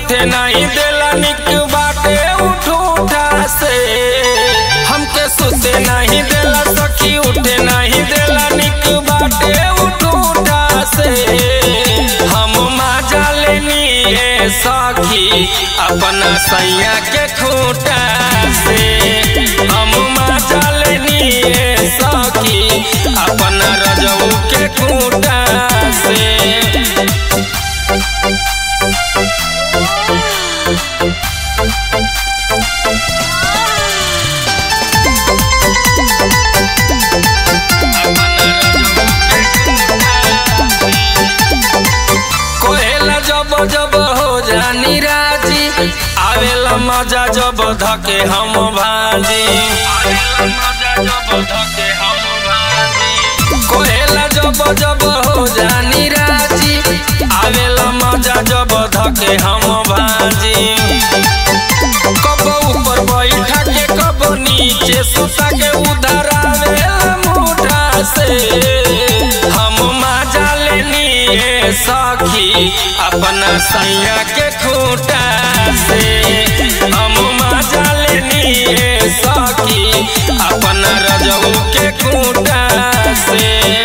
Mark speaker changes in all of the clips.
Speaker 1: उठे नहीं देला निक बाटे उठूठा से। हमके सुते नहीं देला सखी उठे नहीं देला निक बाटे उठूठा से। हम मजा लेनी है सखी अपना सैया के खूंटा से। हम मजा लेनी है सखी अपना रजऊ के खूंटा से। कोहेला जब जब हो जानी राजी आवेला मजा जब धके हम भाजी। कोहेला जब जब हो जानी राजी आवेला मजा जब धके हम भाजी। कब ऊपर बैठा के कब नीचे सुता के उधर आवेला मुठा से। हम मजा लेनी है सखी अपना सैया के खूंटा से। हम मजा लेनी है सखी अपना रजऊ के खूंटा से।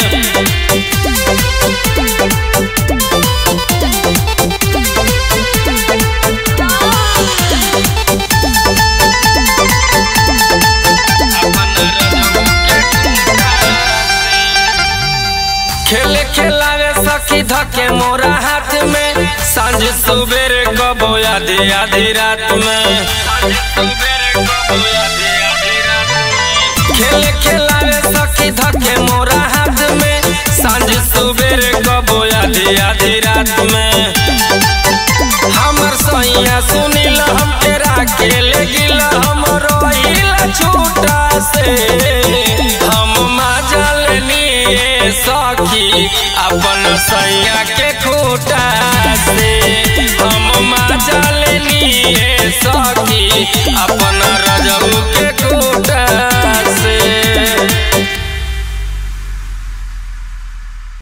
Speaker 1: खेले खिलावे सखी धके मोरा हाथ में सांझ सुबेरे कबो आधी आधी रात में। खेले खिलावे सखी धके मोरा हाथ में सांझ सुबेरे कबो आधी आधी रात में। हमर सैया सुनिल हम तेरा खेले गिला हम रोइला छूटा से। हम मजा लेनी सखी अपन सैया के